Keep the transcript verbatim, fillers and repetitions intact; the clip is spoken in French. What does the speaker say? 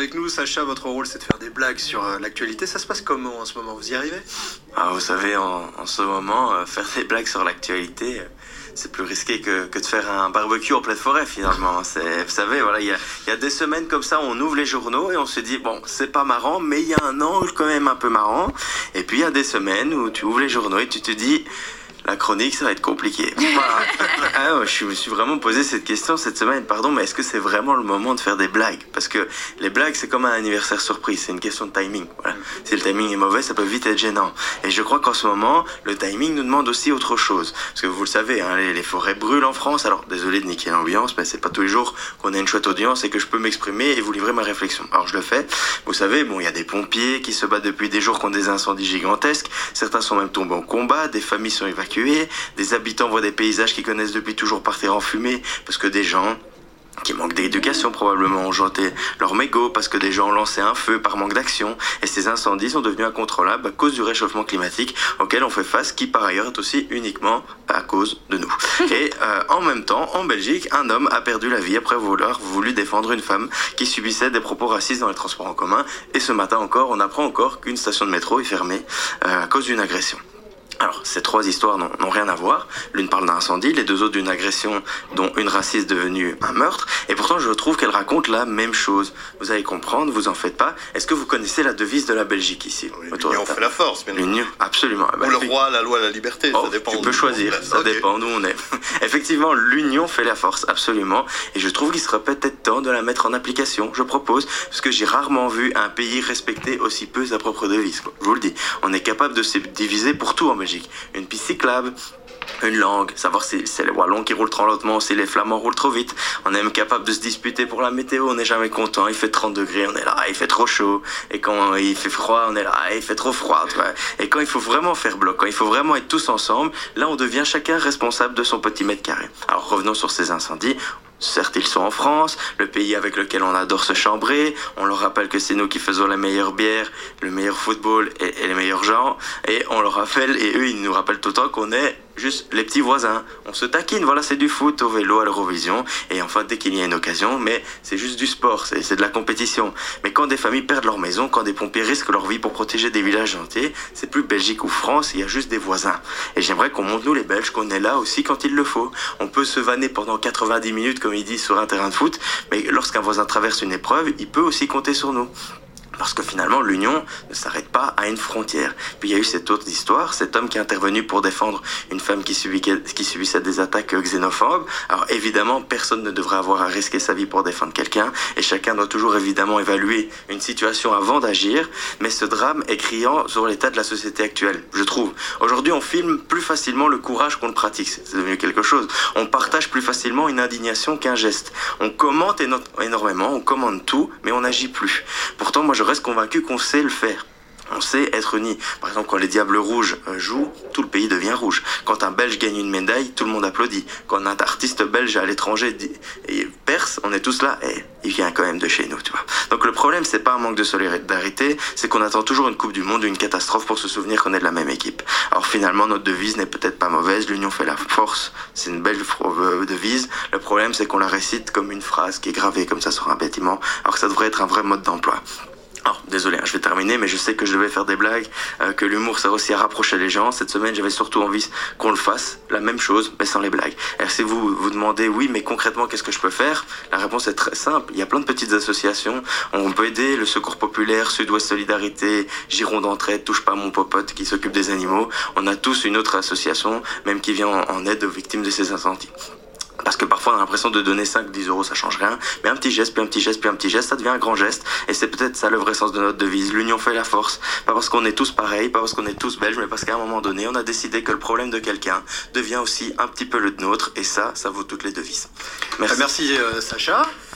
avec nous. Sacha, votre rôle, c'est de faire des blagues sur euh, l'actualité. Ça se passe comment en ce moment? Vous y arrivez? Ah, vous savez, en, en ce moment, euh, faire des blagues sur l'actualité, euh, c'est plus risqué que, que de faire un barbecue en pleine forêt, finalement. C'est, vous savez, voilà, il y a, il y a des semaines comme ça, on ouvre les journaux et on se dit, bon, c'est pas marrant, mais il y a un angle quand même un peu marrant. Et puis, il y a des semaines où tu ouvres les journaux et tu te dis... La chronique, ça va être compliqué. Voilà. Ah, ouais, je me suis vraiment posé cette question cette semaine. Pardon, mais est-ce que c'est vraiment le moment de faire des blagues? Parce que les blagues, c'est comme un anniversaire surprise. C'est une question de timing. Voilà. Si le timing est mauvais, ça peut vite être gênant. Et je crois qu'en ce moment, le timing nous demande aussi autre chose. Parce que vous le savez, hein, les, les forêts brûlent en France. Alors, désolé de niquer l'ambiance, mais c'est pas tous les jours qu'on a une chouette audience et que je peux m'exprimer et vous livrer ma réflexion. Alors, je le fais. Vous savez, bon, il y a des pompiers qui se battent depuis des jours contre des incendies gigantesques. Certains sont même tombés en combat. Des familles sont évacuées. Des habitants voient des paysages qu'ils connaissent depuis toujours partir en fumée parce que des gens qui manquent d'éducation probablement ont jeté leur mégot parce que des gens ont lancé un feu par manque d'action et ces incendies sont devenus incontrôlables à cause du réchauffement climatique auquel on fait face qui par ailleurs est aussi uniquement à cause de nous. Et euh, en même temps, en Belgique, un homme a perdu la vie après vouloir voulu défendre une femme qui subissait des propos racistes dans les transports en commun et ce matin encore, on apprend encore qu'une station de métro est fermée euh, à cause d'une agression. Alors, ces trois histoires n'ont, n'ont rien à voir. L'une parle d'un incendie, les deux autres d'une agression dont une raciste devenue un meurtre. Et pourtant, je trouve qu'elles racontent la même chose. Vous allez comprendre, vous en faites pas. Est-ce que vous connaissez la devise de la Belgique ici? L'union fait la force, bien L'union, absolument. Ou bah, le roi, la loi, la liberté, oh, ça dépend. Tu peux choisir, ça okay. dépend d'où on est. Effectivement, l'union fait la force, absolument. Et je trouve qu'il serait peut-être temps de la mettre en application. Je propose, parce que j'ai rarement vu un pays respecter aussi peu sa propre devise. Quoi. Je vous le dis, on est capable de se diviser pour tout en Belgique. Une piste cyclable, une langue, savoir si c'est les Wallons qui roulent trop lentement, si les Flamands roulent trop vite. On est même capable de se disputer pour la météo, on n'est jamais content. Il fait trente degrés, on est là, il fait trop chaud. Et quand il fait froid, on est là, il fait trop froid. Et quand il faut vraiment faire bloc, quand il faut vraiment être tous ensemble, là on devient chacun responsable de son petit mètre carré. Alors revenons sur ces incendies. Certes, ils sont en France, le pays avec lequel on adore se chambrer. On leur rappelle que c'est nous qui faisons la meilleure bière, le meilleur football et, et les meilleurs gens. Et on leur rappelle, et eux, ils nous rappellent tout le temps qu'on est juste les petits voisins. On se taquine, voilà, c'est du foot, au vélo, à l'Eurovision. Et enfin, dès qu'il y a une occasion, mais c'est juste du sport, c'est, c'est de la compétition. Mais quand des familles perdent leur maison, quand des pompiers risquent leur vie pour protéger des villages entiers, c'est plus Belgique ou France, il y a juste des voisins. Et j'aimerais qu'on montre, nous les Belges, qu'on est là aussi quand il le faut. On peut se vanner pendant quatre-vingt-dix minutes, comme il dit, sur un terrain de foot, mais lorsqu'un voisin traverse une épreuve, il peut aussi compter sur nous. Parce que finalement, l'union ne s'arrête pas à une frontière. Puis il y a eu cette autre histoire, cet homme qui est intervenu pour défendre une femme qui, subit, qui subissait des attaques xénophobes. Alors évidemment, personne ne devrait avoir à risquer sa vie pour défendre quelqu'un, et chacun doit toujours évidemment évaluer une situation avant d'agir, mais ce drame est criant sur l'état de la société actuelle, je trouve. Aujourd'hui, on filme plus facilement le courage qu'on le pratique, c'est devenu quelque chose. On partage plus facilement une indignation qu'un geste. On commente éno- énormément, on commande tout, mais on n'agit plus. Pourtant, moi je reste convaincu qu'on sait le faire. On sait être unis. Par exemple, quand les Diables Rouges jouent, tout le pays devient rouge. Quand un Belge gagne une médaille, tout le monde applaudit. Quand un artiste belge à l'étranger dit, et perce, on est tous là. Et il vient quand même de chez nous, tu vois. Donc le problème, c'est pas un manque de solidarité, c'est qu'on attend toujours une Coupe du Monde ou une catastrophe pour se souvenir qu'on est de la même équipe. Alors finalement, notre devise n'est peut-être pas mauvaise. L'union fait la force. C'est une belle devise. Le problème, c'est qu'on la récite comme une phrase qui est gravée comme ça sur un bâtiment, alors que ça devrait être un vrai mode d'emploi. Alors, désolé, hein, je vais terminer, mais je sais que je devais faire des blagues, euh, que l'humour sert aussi à rapprocher les gens. Cette semaine, j'avais surtout envie qu'on le fasse, la même chose, mais sans les blagues. Alors, si vous vous demandez, oui, mais concrètement, qu'est-ce que je peux faire? La réponse est très simple. Il y a plein de petites associations. On peut aider le Secours Populaire, Sud-Ouest Solidarité, Giron d'Entraide, Touche pas à mon popote qui s'occupe des animaux. On a tous une autre association, même qui vient en, en aide aux victimes de ces incendies. Parce que parfois on a l'impression de donner cinq, dix euros, ça change rien. Mais un petit geste, puis un petit geste, puis un petit geste, ça devient un grand geste. Et c'est peut-être ça le vrai sens de notre devise. L'union fait la force. Pas parce qu'on est tous pareils, pas parce qu'on est tous belges, mais parce qu'à un moment donné, on a décidé que le problème de quelqu'un devient aussi un petit peu le nôtre. Et ça, ça vaut toutes les devises. Merci. Merci euh, Sacha.